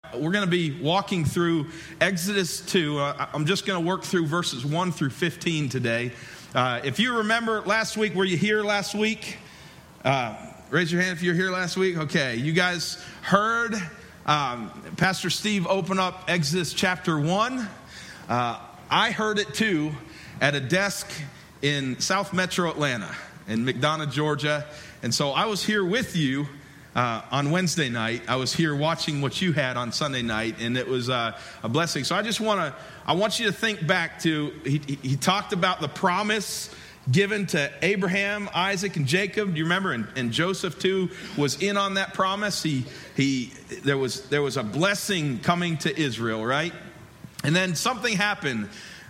We're going to be walking through Exodus 2. I'm just going to work through verses 1 through 15 today. If you remember last week, were you here last week? Raise your hand if you were here last week. Okay, you guys heard Pastor Steve open up Exodus chapter 1. I heard it too at a desk in South Metro Atlanta in McDonough, Georgia. And so I was here with you on Wednesday night. I was here watching what you had on Sunday night, and it was a blessing. So I want you to think back to, he talked about the promise given to Abraham, Isaac, and Jacob. Do you remember? And Joseph too was in on that promise. There was a blessing coming to Israel, right? And then something happened.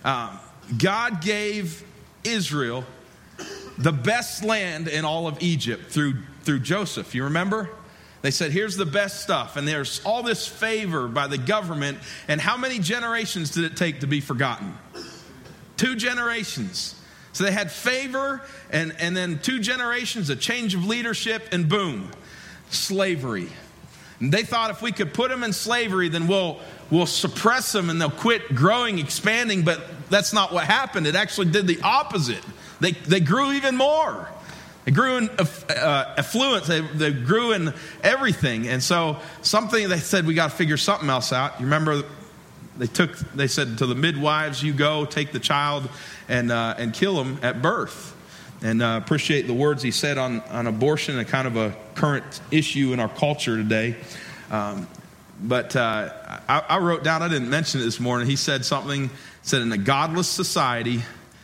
God gave Israel the best land in all of Egypt through Joseph. You remember? They said, here's the best stuff. And there's all this favor by the government. And how many generations did it take to be forgotten? 2 generations. So they had favor and then 2 generations, a change of leadership, and boom, slavery. And they thought if we could put them in slavery, then we'll suppress them and they'll quit growing, expanding. But that's not what happened. It actually did the opposite. They grew even more. They grew in affluence. They grew in everything. And so they said, we got to figure something else out. You remember they said to the midwives, you go take the child and kill him at birth. And appreciate the words he said on abortion, a kind of a current issue in our culture today. But I wrote down, I didn't mention it this morning. He said something, said in a godless society,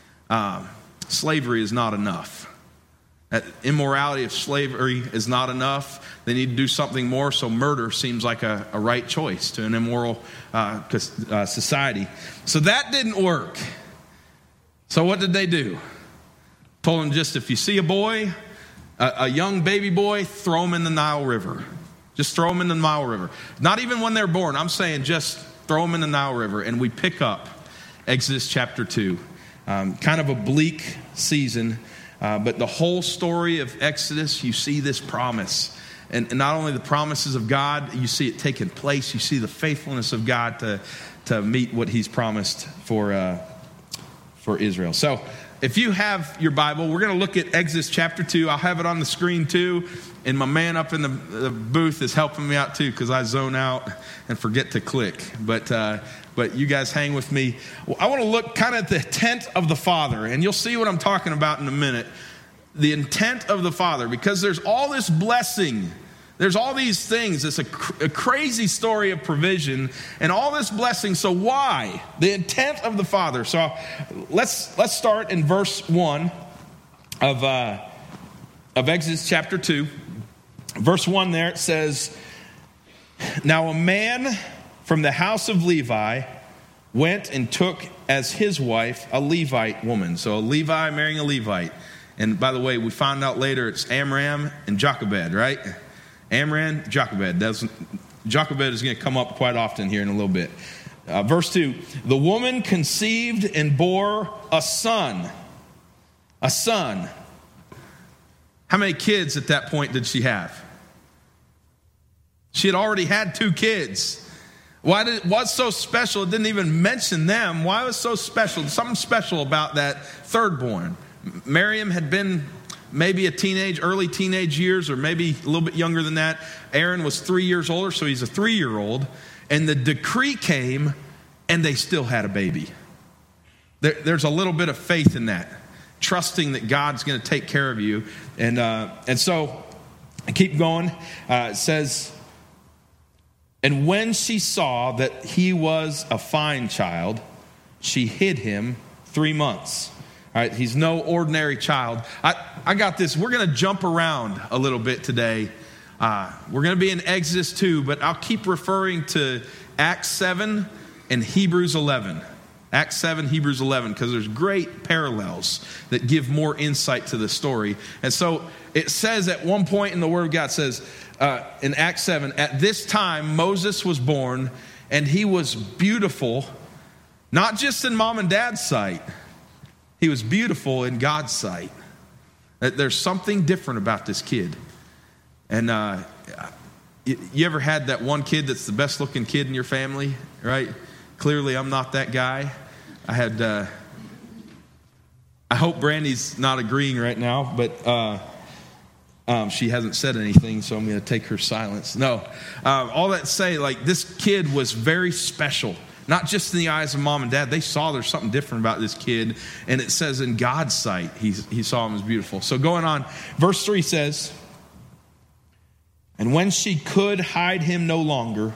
slavery is not enough. That immorality of slavery is not enough. They need to do something more. So murder seems like a right choice to an immoral society. So that didn't work. So what did they do? Told them, just if you see a boy, a young baby boy, throw him in the Nile River. Just throw them in the Nile River. Not even when they're born. I'm saying just throw them in the Nile River. And we pick up Exodus chapter 2. Kind of a bleak season. But the whole story of Exodus, you see this promise. And not only the promises of God, you see it taking place. You see the faithfulness of God to meet what he's promised for Israel. So if you have your Bible, we're going to look at Exodus chapter 2. I'll have it on the screen too. And my man up in the booth is helping me out too, because I zone out and forget to click. But you guys hang with me. I want to look kind of at the intent of the Father. And you'll see what I'm talking about in a minute. The intent of the Father. Because there's all this blessing. There's all these things. It's a crazy story of provision. And all this blessing. So why? The intent of the Father. So let's start in verse 1 of Exodus chapter 2. Verse 1 there, it says, now a man from the house of Levi went and took as his wife a Levite woman. So a Levi marrying a Levite. And by the way, we found out later it's Amram and Jochebed, right? Amram, Jochebed. Jochebed is going to come up quite often here in a little bit. Verse 2, the woman conceived and bore a son. A son. How many kids at that point did she have? She had already had 2 kids. What's so special? It didn't even mention them. Why was it so special? Something special about that third born. Miriam had been maybe early teenage years, or maybe a little bit younger than that. Aaron was 3 years older, so he's a 3-year-old. And the decree came, and they still had a baby. There's a little bit of faith in that, trusting that God's going to take care of you. And so I keep going. It says, and when she saw that he was a fine child, she hid him 3 months. All right, he's no ordinary child. I got this. We're going to jump around a little bit today. We're going to be in Exodus 2, but I'll keep referring to Acts 7 and Hebrews 11. Acts 7, Hebrews 11, because there's great parallels that give more insight to the story. And so it says at one point in the Word of God, says in Acts 7, at this time Moses was born, and he was beautiful, not just in mom and dad's sight. He was beautiful in God's sight. There's something different about this kid. And You ever had that one kid that's the best looking kid in your family, right? Clearly I'm not that guy. I hope Brandy's not agreeing right now, but she hasn't said anything, so I'm going to take her silence. No, all that to say, like, this kid was very special, not just in the eyes of mom and dad. They saw there's something different about this kid, and it says in God's sight, he saw him as beautiful. So going on, verse 3 says, and when she could hide him no longer,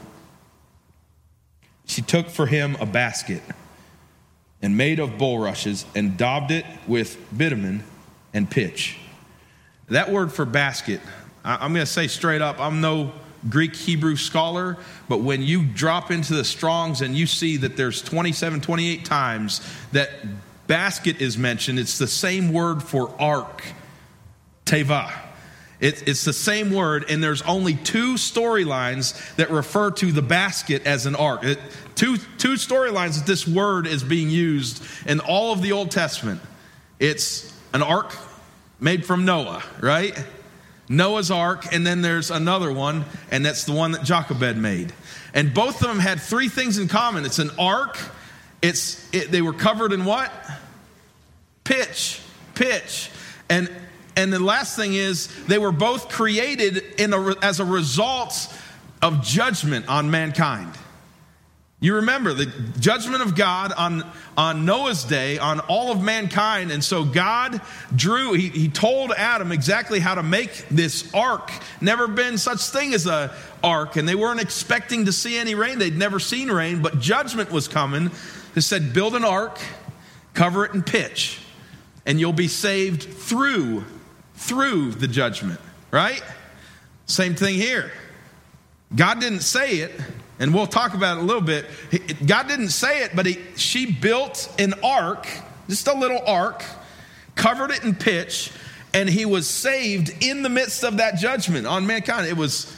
she took for him a basket and made of bulrushes and daubed it with bitumen and pitch. That word for basket, I'm going to say straight up, I'm no Greek Hebrew scholar, but when you drop into the Strongs and you see that there's 27, 28 times that basket is mentioned, it's the same word for ark, teva. It's the same word, and there's only two storylines that refer to the basket as an ark. Two storylines that this word is being used in all of the Old Testament. It's an ark made from Noah, right? Noah's ark, and then there's another one, and that's the one that Jochebed made. And both of them had three things in common. It's an ark. They were covered in what? Pitch. And the last thing is, they were both created as a result of judgment on mankind. You remember the judgment of God on Noah's day, on all of mankind. And so God he told Adam exactly how to make this ark. Never been such thing as a ark. And they weren't expecting to see any rain. They'd never seen rain, but judgment was coming. He said, build an ark, cover it in pitch, and you'll be saved through the judgment, right? Same thing here. God didn't say it, and we'll talk about it a little bit. God didn't say it, but she built an ark, just a little ark, covered it in pitch, and he was saved in the midst of that judgment on mankind. It was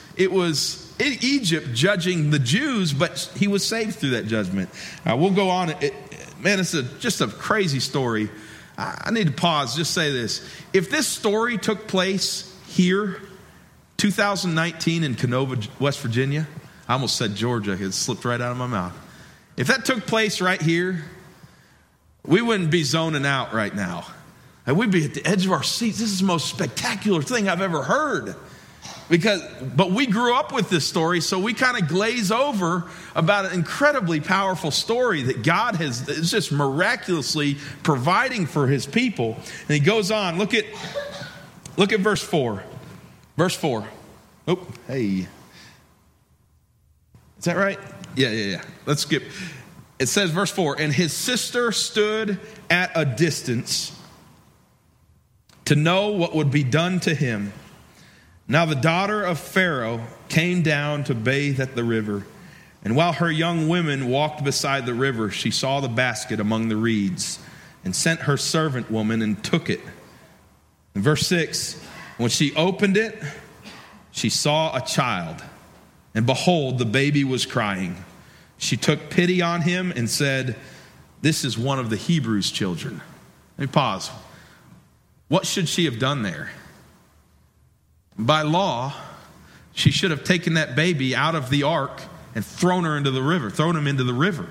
Egypt judging the Jews, but he was saved through that judgment. We'll go on. Man, it's just a crazy story. I need to pause, just say this. If this story took place here, 2019 in Canova, West Virginia, I almost said Georgia, it slipped right out of my mouth. If that took place right here, we wouldn't be zoning out right now. And we'd be at the edge of our seats. This is the most spectacular thing I've ever heard. But we grew up with this story, so we kind of glaze over about an incredibly powerful story that God is just miraculously providing for his people. And he goes on. Look at verse 4. Verse 4. Oh, hey. Is that right? Yeah. Let's skip. It says, verse 4, and his sister stood at a distance to know what would be done to him. Now the daughter of Pharaoh came down to bathe at the river, and while her young women walked beside the river, she saw the basket among the reeds, and sent her servant woman and took it. In verse 6, when she opened it, she saw a child, and behold, the baby was crying. She took pity on him and said, this is one of the Hebrews' children. Let me pause. What should she have done there? By law, she should have taken that baby out of the ark and thrown him into the river.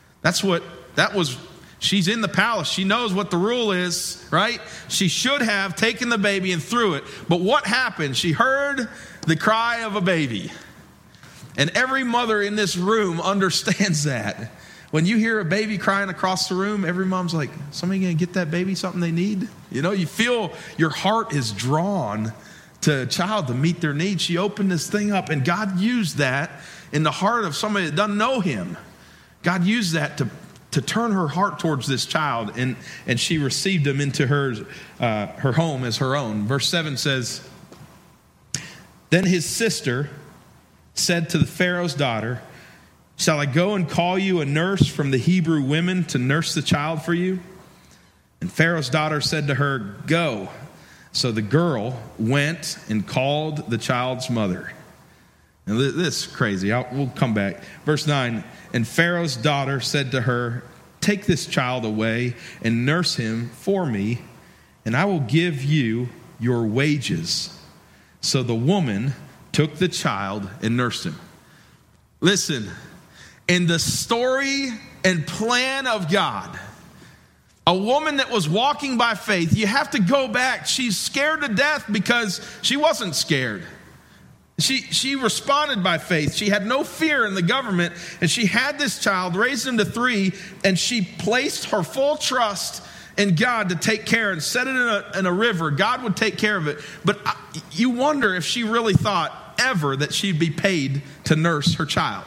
She's in the palace. She knows what the rule is, right? She should have taken the baby and threw it. But what happened? She heard the cry of a baby. And every mother in this room understands that. When you hear a baby crying across the room, every mom's like, somebody going to get that baby something they need? You know, you feel your heart is drawn to a child to meet their needs. She opened this thing up, and God used that in the heart of somebody that doesn't know him. God used that to turn her heart towards this child, and she received him into her home as her own. Verse 7 says, then his sister said to the Pharaoh's daughter, shall I go and call you a nurse from the Hebrew women to nurse the child for you? And Pharaoh's daughter said to her, go. So the girl went and called the child's mother. Now this is crazy. We'll come back. Verse 9, and Pharaoh's daughter said to her, take this child away and nurse him for me, and I will give you your wages. So the woman took took the child and nursed him. Listen, in the story and plan of God, a woman that was walking by faith, you have to go back. She's scared to death because she wasn't scared. She responded by faith. She had no fear in the government, and she had this child, raised him to 3, and she placed her full trust in God to take care and set it in a river. God would take care of it. But you wonder if she really thought ever that she'd be paid to nurse her child.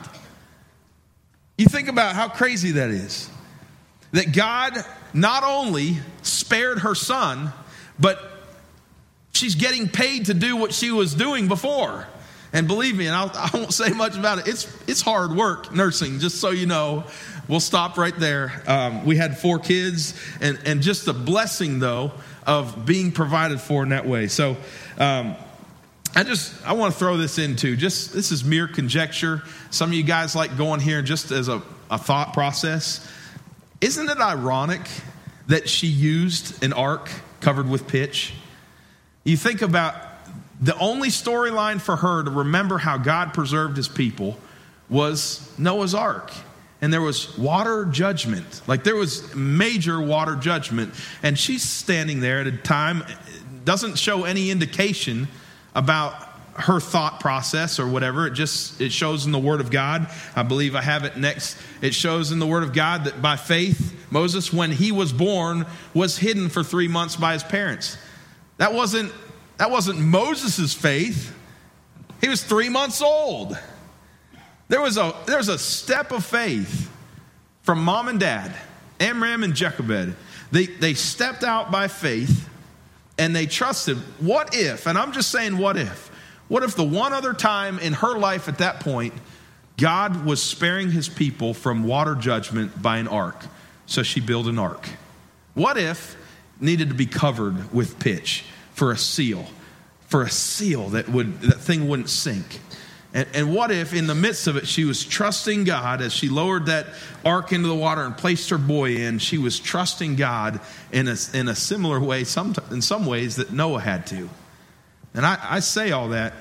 You think about how crazy that is. That God not only spared her son, but she's getting paid to do what she was doing before. And believe me, and I won't say much about it, it's hard work, nursing, just so you know. We'll stop right there. We had 4 kids, and just the blessing, though, of being provided for in that way. So I want to throw this into, this is mere conjecture. Some of you guys like going here just as a thought process. Isn't it ironic that she used an ark covered with pitch? You think about the only storyline for her to remember how God preserved his people was Noah's Ark. And there was water judgment. Like there was major water judgment. And she's standing there at a time, doesn't show any indication about her thought process or whatever. It shows in the Word of God. I believe I have it next. It shows in the Word of God that by faith, Moses, when he was born, was hidden for 3 months by his parents. That wasn't Moses' faith. He was 3 months old. There was a step of faith from mom and dad, Amram and Jochebed. They stepped out by faith and they trusted. What if, and I'm just saying what if the one other time in her life at that point, God was sparing his people from water judgment by an ark. So she built an ark. What if it needed to be covered with pitch for a seal that thing wouldn't sink? And what if in the midst of it, she was trusting God as she lowered that ark into the water and placed her boy in, she was trusting God in a similar way, in some ways that Noah had to. And I say all that,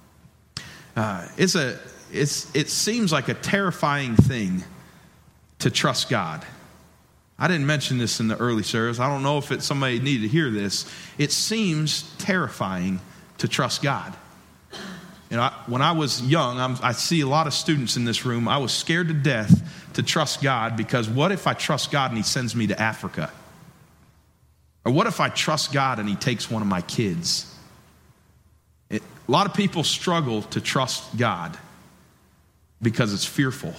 it seems like a terrifying thing to trust God. I didn't mention this in the early service. I don't know if somebody needed to hear this. It seems terrifying to trust God. When I was young, I see a lot of students in this room. I was scared to death to trust God because what if I trust God and he sends me to Africa? Or what if I trust God and he takes one of my kids? A lot of people struggle to trust God because it's fearful.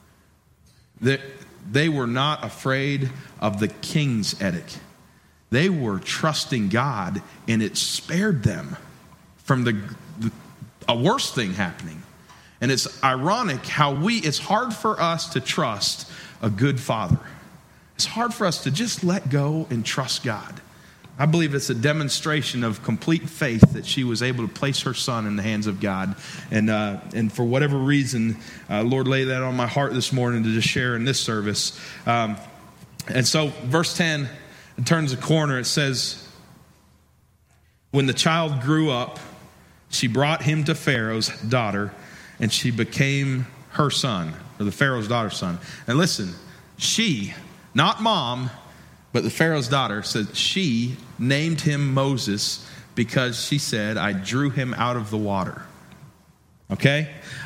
They were not afraid of the king's edict. They were trusting God, and it spared them from a worse thing happening. And it's ironic how it's hard for us to trust a good father. It's hard for us to just let go and trust God. I believe it's a demonstration of complete faith that she was able to place her son in the hands of God. And for whatever reason, Lord laid that on my heart this morning to just share in this service. And so verse 10, it turns a corner. It says, when the child grew up, she brought him to Pharaoh's daughter, and she became her son, or the Pharaoh's daughter's son. And listen, she, not mom, but the Pharaoh's daughter, said she named him Moses because she said, I drew him out of the water. Okay?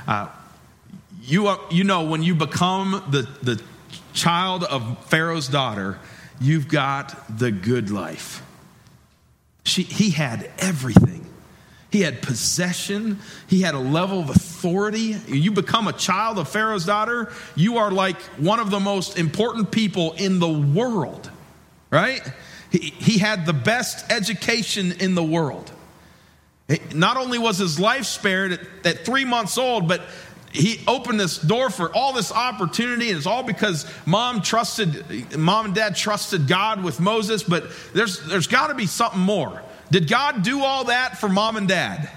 You know, when you become the child of Pharaoh's daughter, you've got the good life. He had everything. He had possession. He had a level of authority. You become a child of Pharaoh's daughter, you are like one of the most important people in the world, right? He had the best education in the world. Not only was his life spared at 3 months old, but he opened this door for all this opportunity, and it's all because mom and dad trusted God with Moses, but there's got to be something more. Did God do all that for mom and dad?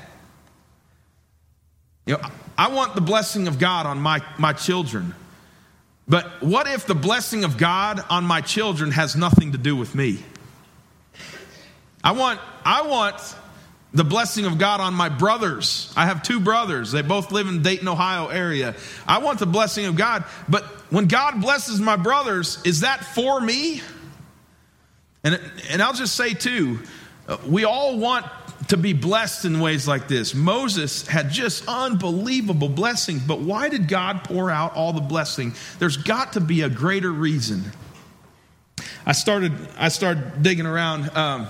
You know, I want the blessing of God on my children. But what if the blessing of God on my children has nothing to do with me? I want The blessing of God on my brothers. I have 2 brothers. They both live in the Dayton, Ohio area. I want the blessing of God. But when God blesses my brothers, is that for me? And I'll just say too, we all want to be blessed in ways like this. Moses had just unbelievable blessings. But why did God pour out all the blessing? There's got to be a greater reason. I started digging around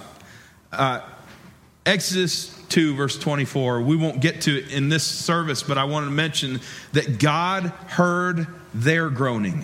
Exodus 2, verse 24. We won't get to it in this service, but I want to mention that God heard their groaning.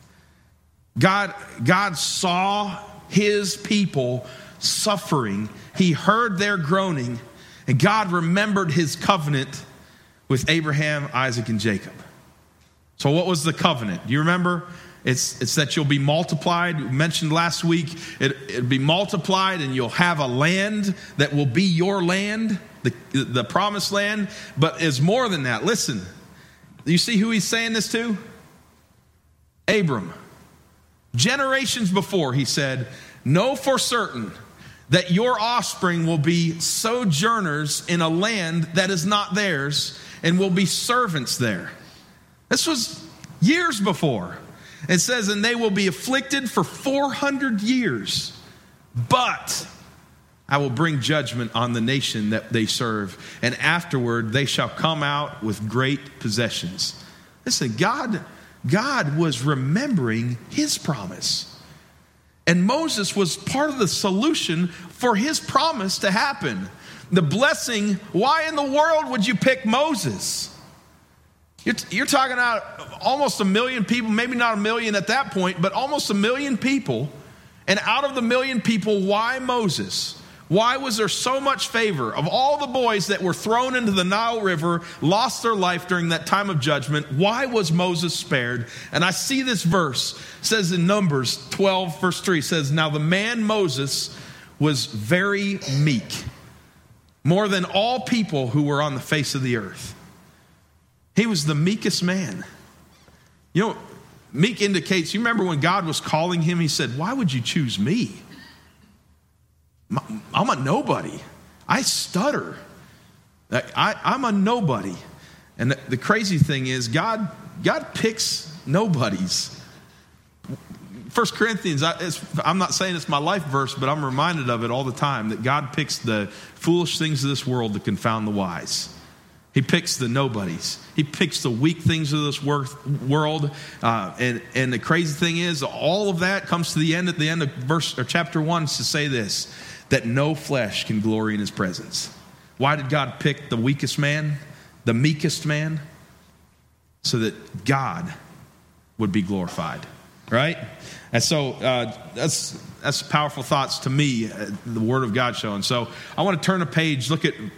God saw his people suffering. He heard their groaning, and God remembered his covenant with Abraham, Isaac, and Jacob. So what was the covenant? Do you remember? It's that you'll be multiplied. We mentioned last week, it'll be multiplied and you'll have a land that will be your land, the promised land. But it's more than that. Listen, you see who he's saying this to? Abram. Generations before, he said, know for certain that your offspring will be sojourners in a land that is not theirs and will be servants there. This was years before. It says, and they will be afflicted for 400 years, but I will bring judgment on the nation that they serve, and afterward they shall come out with great possessions. Listen, God was remembering his promise. And Moses was part of the solution for his promise to happen. The blessing, why in the world would you pick Moses? You're talking about almost 1 million people, maybe not 1 million at that point, but almost 1 million people. And out of the 1 million people, why Moses? Why was there so much favor? Of all the boys that were thrown into the Nile River, lost their life during that time of judgment, why was Moses spared? And I see this verse, it says in Numbers 12, verse 3, says, now the man Moses was very meek, more than all people who were on the face of the earth. He was the meekest man. You know, meek indicates, you remember when God was calling him, he said, why would you choose me? I'm a nobody. I stutter. I'm a nobody. And the crazy thing is, God picks nobodies. 1 Corinthians, I'm not saying it's my life verse, but I'm reminded of it all the time, that God picks the foolish things of this world to confound the wise. He picks the nobodies. He picks the weak things of this world. And the crazy thing is, all of that comes to the end, at the end of verse or chapter 1, to say this, that no flesh can glory in his presence. Why did God pick the weakest man, the meekest man? So that God would be glorified, right? And so that's powerful thoughts to me, the Word of God showing. So I want to turn a page,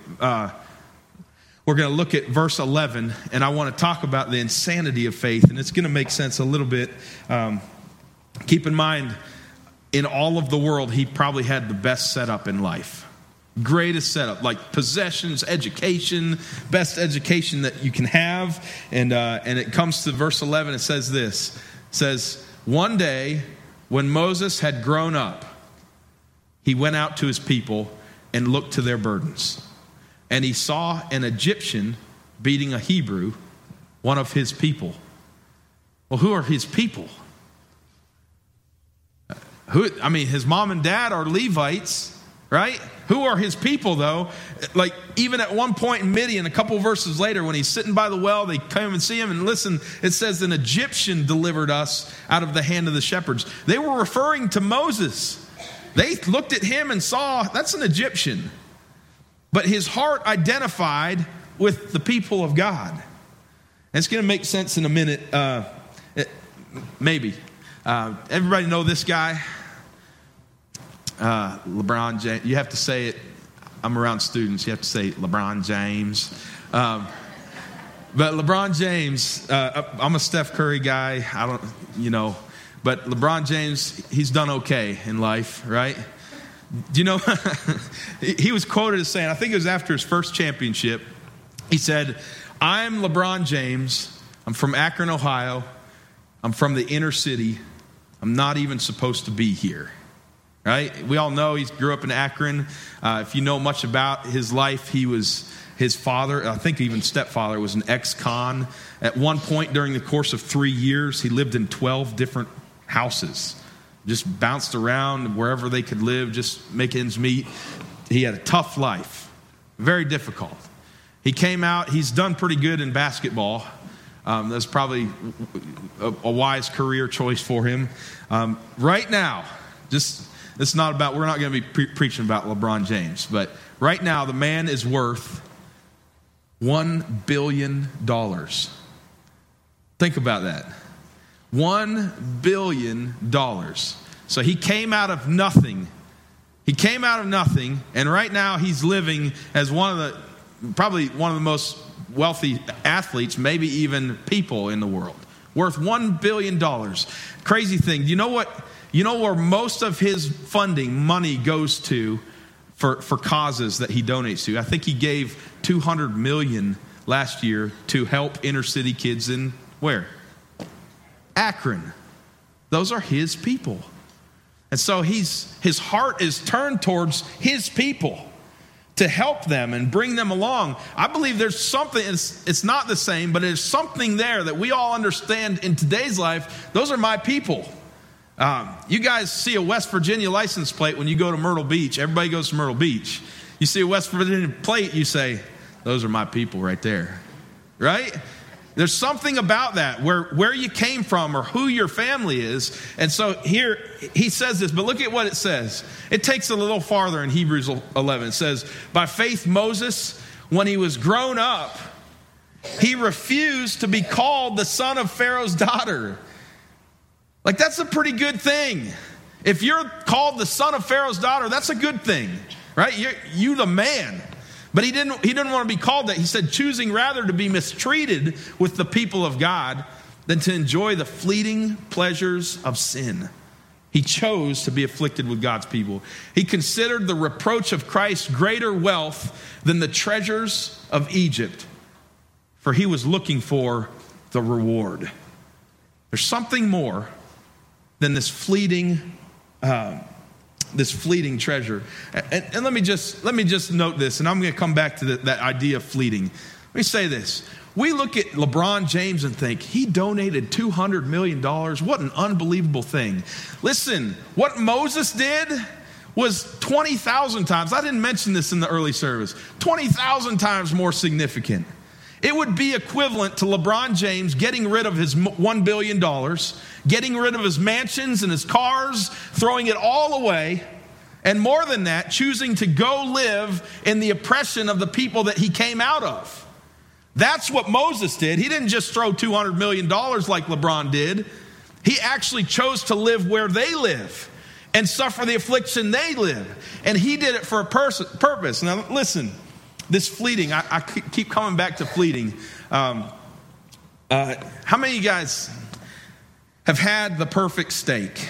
we're going to look at verse 11, and I want to talk about the insanity of faith, and it's going to make sense a little bit. Keep in mind, in all of the world, he probably had the best setup in life. Greatest setup, like possessions, education, best education that you can have. And it comes to verse 11, it says this. It says, one day when Moses had grown up, he went out to his people and looked to their burdens. And he saw an Egyptian beating a Hebrew, one of his people. Well, who are his people? His mom and dad are Levites, right? Who are his people, though? Like, even at one point in Midian, a couple verses later, when he's sitting by the well, they come and see him, and listen, it says, an Egyptian delivered us out of the hand of the shepherds. They were referring to Moses. They looked at him and saw, that's an Egyptian. But his heart identified with the people of God. And it's going to make sense in a minute, maybe. Everybody know this guy? LeBron James. You have to say it. I'm around students. You have to say LeBron James. But LeBron James, I'm a Steph Curry guy. But LeBron James, he's done okay in life, right? Do you know, he was quoted as saying, I think it was after his first championship, he said, I'm LeBron James. I'm from Akron, Ohio. I'm from the inner city. I'm not even supposed to be here. right? We all know he grew up in Akron. If you know much about his life, his father, I think even stepfather, was an ex-con. At one point during the course of 3 years, he lived in 12 different houses. Just bounced around wherever they could live, just make ends meet. He had a tough life, very difficult. He came out, he's done pretty good in basketball. That's probably a wise career choice for him. Right now, we're not going to be preaching about LeBron James, but right now the man is worth $1 billion. Think about that. $1 billion. So he came out of nothing. And right now he's living as probably one of the most wealthy athletes, maybe even people in the world. Worth $1 billion. Crazy thing. You know where most of his funding money goes to for causes that he donates to? I think he gave $200 million last year to help inner city kids in where? Akron. Those are his people. And so his heart is turned towards his people to help them and bring them along. I believe there's something, it's not the same, but there's something there that we all understand in today's life. Those are my people. You guys see a West Virginia license plate when you go to Myrtle Beach. Everybody goes to Myrtle Beach. You see a West Virginia plate, you say, those are my people right there. Right? There's something about that, where you came from or who your family is. And so here he says this, but look at what it says. It takes a little farther in Hebrews 11. It says, by faith Moses, when he was grown up, he refused to be called the son of Pharaoh's daughter. Like, that's a pretty good thing. If you're called the son of Pharaoh's daughter, that's a good thing, right? You're the man. But he didn't want to be called that. He said, choosing rather to be mistreated with the people of God than to enjoy the fleeting pleasures of sin. He chose to be afflicted with God's people. He considered the reproach of Christ greater wealth than the treasures of Egypt, for he was looking for the reward. There's something more than this fleeting treasure. And let me just note this, and I'm going to come back to that idea of fleeting. Let me say this. We look at LeBron James and think, he donated $200 million. What an unbelievable thing. Listen, what Moses did was 20,000 times, I didn't mention this in the early service, 20,000 times more significant. It would be equivalent to LeBron James getting rid of his $1 billion, getting rid of his mansions and his cars, throwing it all away, and more than that, choosing to go live in the oppression of the people that he came out of. That's what Moses did. He didn't just throw $200 million like LeBron did. He actually chose to live where they live and suffer the affliction they live. And he did it for a purpose. Now listen, this fleeting, I keep coming back to fleeting. How many of you guys have had the perfect steak?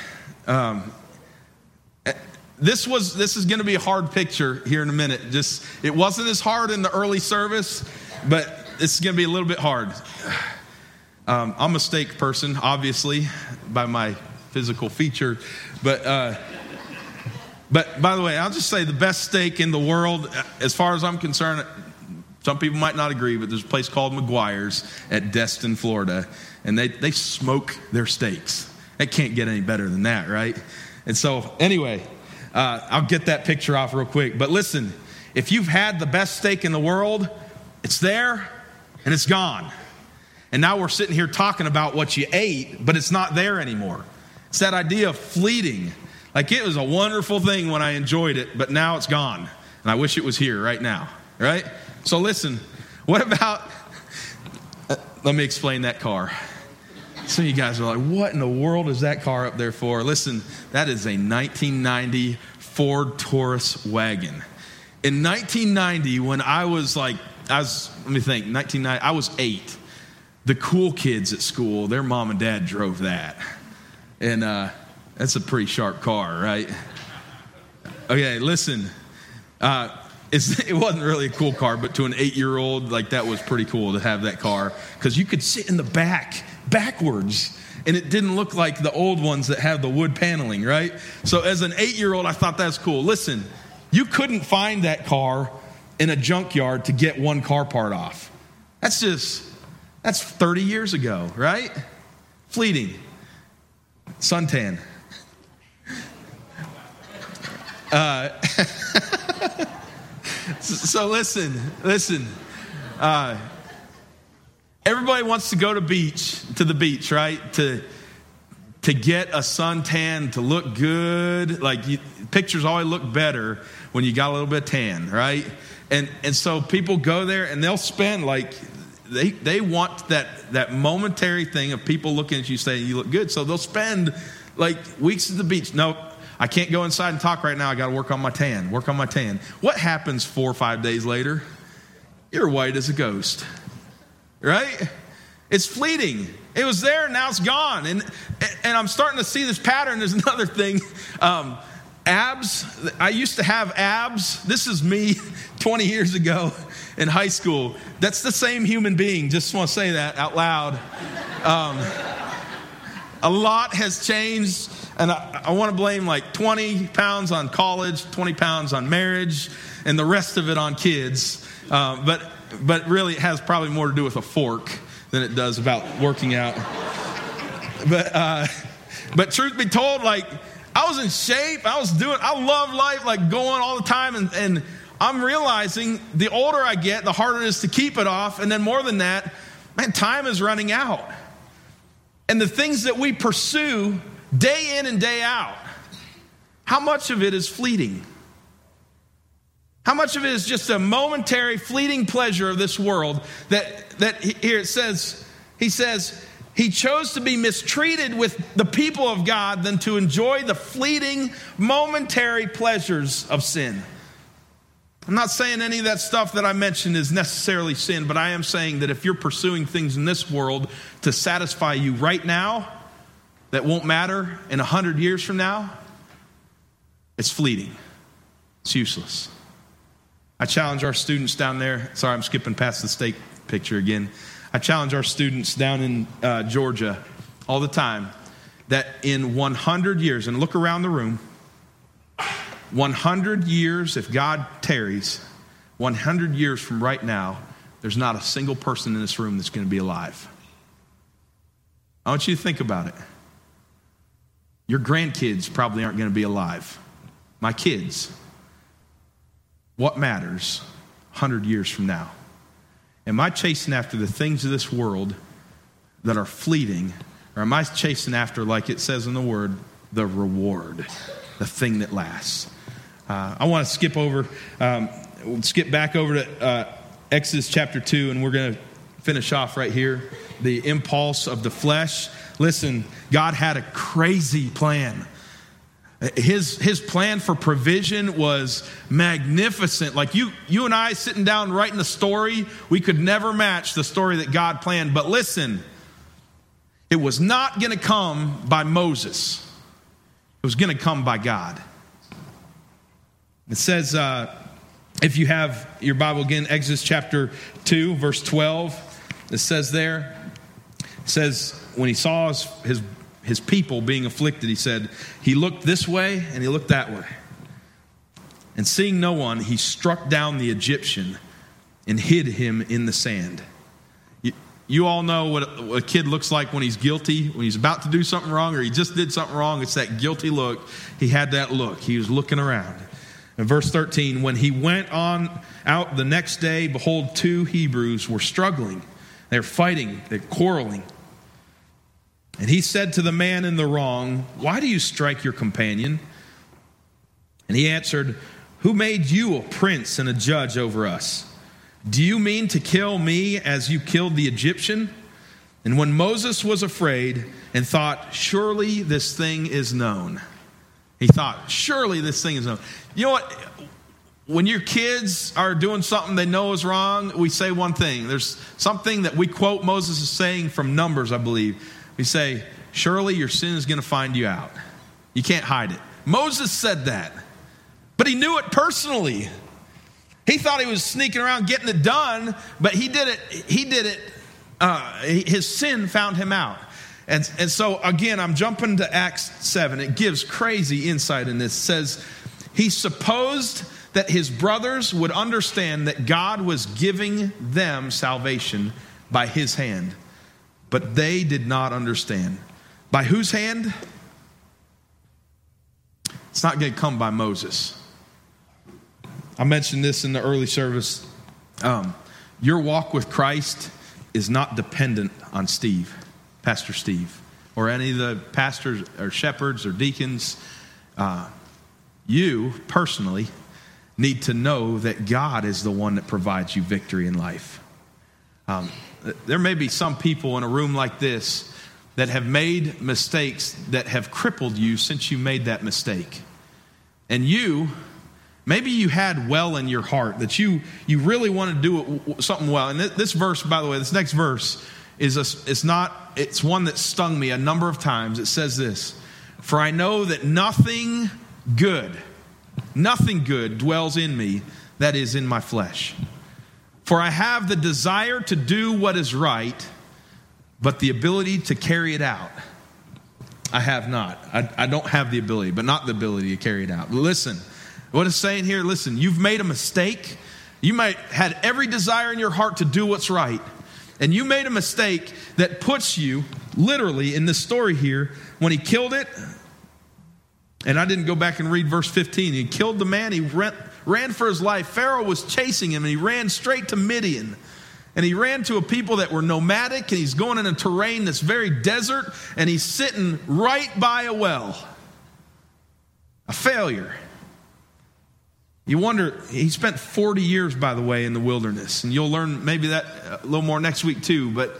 This is going to be a hard picture here in a minute. It wasn't as hard in the early service, but it's going to be a little bit hard. I'm a steak person, obviously, by my physical feature. But by the way, I'll just say the best steak in the world, as far as I'm concerned, some people might not agree, but there's a place called McGuire's at Destin, Florida, and they smoke their steaks. It can't get any better than that, right? And so, anyway, I'll get that picture off real quick. But listen, if you've had the best steak in the world, it's there and it's gone. And now we're sitting here talking about what you ate, but it's not there anymore. It's that idea of fleeting. Like, it was a wonderful thing when I enjoyed it, but now it's gone. And I wish it was here right now, right? So listen, what about, let me explain that car. Some of you guys are like, what in the world is that car up there for? Listen, that is a 1990 Ford Taurus wagon. In 1990, when I was 1990, I was 8. The cool kids at school, their mom and dad drove that. And that's a pretty sharp car, right? Okay, listen. It wasn't really a cool car, but to an 8-year-old, like, that was pretty cool to have that car. Because you could sit in the back backwards. And it didn't look like the old ones that have the wood paneling, right? So as an 8-year-old, I thought that's cool. Listen, you couldn't find that car in a junkyard to get one car part off. That's 30 years ago, right? Fleeting. Suntan. So listen. Everybody wants to go to the beach, right? To get a suntan, to look good. Like pictures always look better when you got a little bit of tan, right? And so people go there and they'll spend like they want that momentary thing of people looking at you saying you look good. So they'll spend like weeks at the beach. No, I can't go inside and talk right now. I got to work on my tan. What happens 4 or 5 days later? You're white as a ghost. Right? It's fleeting. It was there, now it's gone. And I'm starting to see this pattern. There's another thing. Abs. I used to have abs. This is me 20 years ago in high school. That's the same human being. Just want to say that out loud. A lot has changed. And I want to blame like 20 pounds on college, 20 pounds on marriage, and the rest of it on kids. But really, it has probably more to do with a fork than it does about working out. But truth be told, like, I was in shape. I love life, like going all the time. And I'm realizing the older I get, the harder it is to keep it off. And then more than that, man, time is running out. And the things that we pursue day in and day out, how much of it is fleeting? How much of it is just a momentary, fleeting pleasure of this world that here it says, he says, he chose to be mistreated with the people of God than to enjoy the fleeting, momentary pleasures of sin. I'm not saying any of that stuff that I mentioned is necessarily sin, but I am saying that if you're pursuing things in this world to satisfy you right now, that won't matter in 100 years from now, it's fleeting. It's useless. I challenge our students down there. Sorry, I'm skipping past the steak picture again. I challenge our students down in Georgia all the time that in 100 years, and look around the room, 100 years, if God tarries, 100 years from right now, there's not a single person in this room that's going to be alive. I want you to think about it. Your grandkids probably aren't going to be alive. My kids. What matters 100 years from now? Am I chasing after the things of this world that are fleeting, or am I chasing after, like it says in the word, the reward, the thing that lasts? I want to skip back over to Exodus chapter 2, and we're going to finish off right here. The impulse of the flesh. Listen, God had a crazy plan. His plan for provision was magnificent. Like you and I sitting down writing the story, we could never match the story that God planned. But listen, it was not going to come by Moses. It was going to come by God. It says, if you have your Bible again, Exodus chapter 2, verse 12, it says there, it says, when he saw his people being afflicted, he said, he looked this way and he looked that way. And seeing no one, he struck down the Egyptian and hid him in the sand. You all know what a kid looks like when he's guilty, when he's about to do something wrong or he just did something wrong. It's that guilty look. He had that look. He was looking around. In verse 13, when he went on out the next day, behold, 2 Hebrews were struggling. They're fighting. They're quarreling. And he said to the man in the wrong, why do you strike your companion? And he answered, who made you a prince and a judge over us? Do you mean to kill me as you killed the Egyptian? And when Moses was afraid and thought, surely this thing is known. He thought, surely this thing is known. You know what? When your kids are doing something they know is wrong, we say one thing. There's something that we quote Moses is saying from Numbers, I believe. We say, surely your sin is going to find you out. You can't hide it. Moses said that. But he knew it personally. He thought he was sneaking around getting it done, but he did it his sin found him out. And so, again, I'm jumping to Acts 7. It gives crazy insight in this. It says, he supposed that his brothers would understand that God was giving them salvation by his hand. But they did not understand. By whose hand? It's not going to come by Moses. I mentioned this in the early service. Your walk with Christ is not dependent on Steve, Pastor Steve, or any of the pastors or shepherds or deacons. You personally need to know that God is the one that provides you victory in life. There may be some people in a room like this that have made mistakes that have crippled you since you made that mistake. And maybe you had well in your heart that you really want to do something well. And this verse, by the way, this next verse it's one that stung me a number of times. It says this, for I know that nothing good dwells in me, that is in my flesh. For I have the desire to do what is right, but the ability to carry it out, I have not. I don't have the ability, but not the ability to carry it out. Listen, what it's saying here, listen, you've made a mistake. You might had every desire in your heart to do what's right. And you made a mistake that puts you, literally, in this story here, when he killed it, and I didn't go back and read verse 15. He killed the man. He ran for his life. Pharaoh was chasing him, and he ran straight to Midian. And he ran to a people that were nomadic, and he's going in a terrain that's very desert, and he's sitting right by a well. A failure. You wonder, he spent 40 years, by the way, in the wilderness. And you'll learn maybe that a little more next week too. But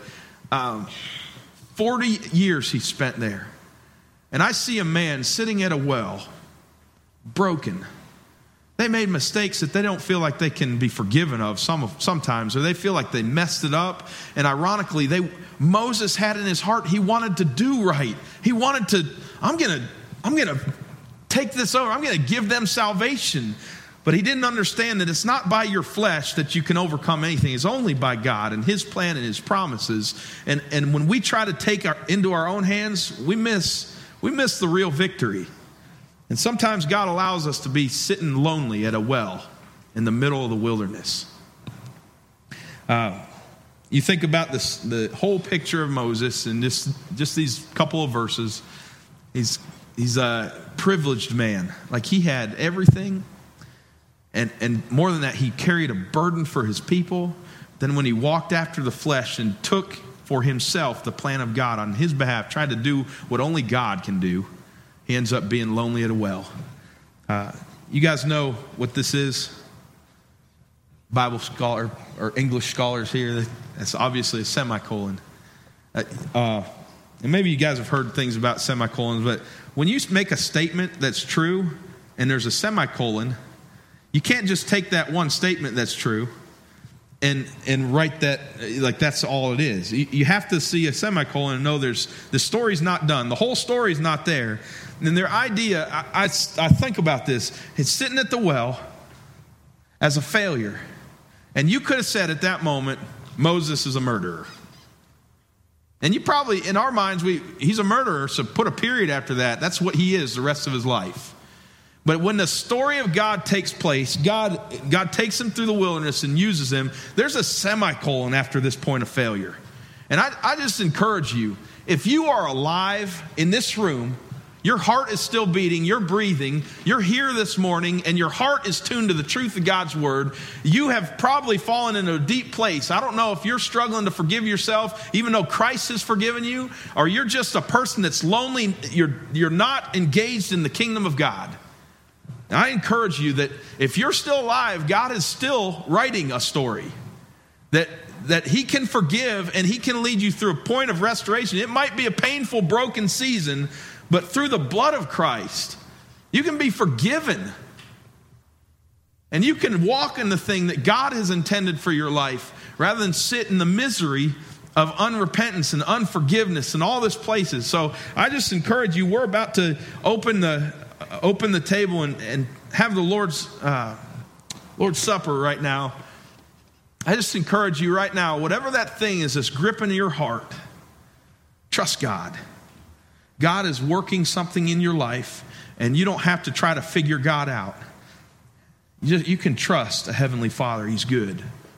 40 years he spent there. And I see a man sitting at a well, broken. They made mistakes that they don't feel like they can be forgiven of sometimes, or they feel like they messed it up. And ironically, Moses had in his heart, he wanted to do right. He wanted to, I'm gonna take this over. I'm gonna give them salvation. But he didn't understand that it's not by your flesh that you can overcome anything. It's only by God and his plan and his promises. And when we try to take into our own hands, we miss the real victory. And sometimes God allows us to be sitting lonely at a well in the middle of the wilderness. You think about the whole picture of Moses and just these couple of verses. He's a privileged man. Like he had everything. And more than that, he carried a burden for his people. Then when he walked after the flesh and took for himself the plan of God on his behalf, tried to do what only God can do, he ends up being lonely at a well. You guys know what this is? Bible scholar or English scholars here, that's obviously a semicolon. And maybe you guys have heard things about semicolons, but when you make a statement that's true and there's a semicolon, you can't just take that one statement that's true and write that like that's all it is. You have to see a semicolon and know the story's not done. The whole story's not there. And their idea, I think about this, it's sitting at the well as a failure. And you could have said at that moment, Moses is a murderer. And you probably, in our minds, he's a murderer, so put a period after that. That's what he is the rest of his life. But when the story of God takes place, God takes him through the wilderness and uses him, there's a semicolon after this point of failure. And I just encourage you, if you are alive in this room, your heart is still beating, you're breathing, you're here this morning, and your heart is tuned to the truth of God's word, you have probably fallen into a deep place. I don't know if you're struggling to forgive yourself, even though Christ has forgiven you, or you're just a person that's lonely, you're not engaged in the kingdom of God. I encourage you that if you're still alive, God is still writing a story that he can forgive and he can lead you through a point of restoration. It might be a painful, broken season, but through the blood of Christ, you can be forgiven. And you can walk in the thing that God has intended for your life rather than sit in the misery of unrepentance and unforgiveness and all these places. So I just encourage you, we're about to open the table and have the Lord's Supper right now. I just encourage you right now, whatever that thing is that's gripping your heart, trust God. God is working something in your life, and you don't have to try to figure God out. You can trust a Heavenly Father. He's good.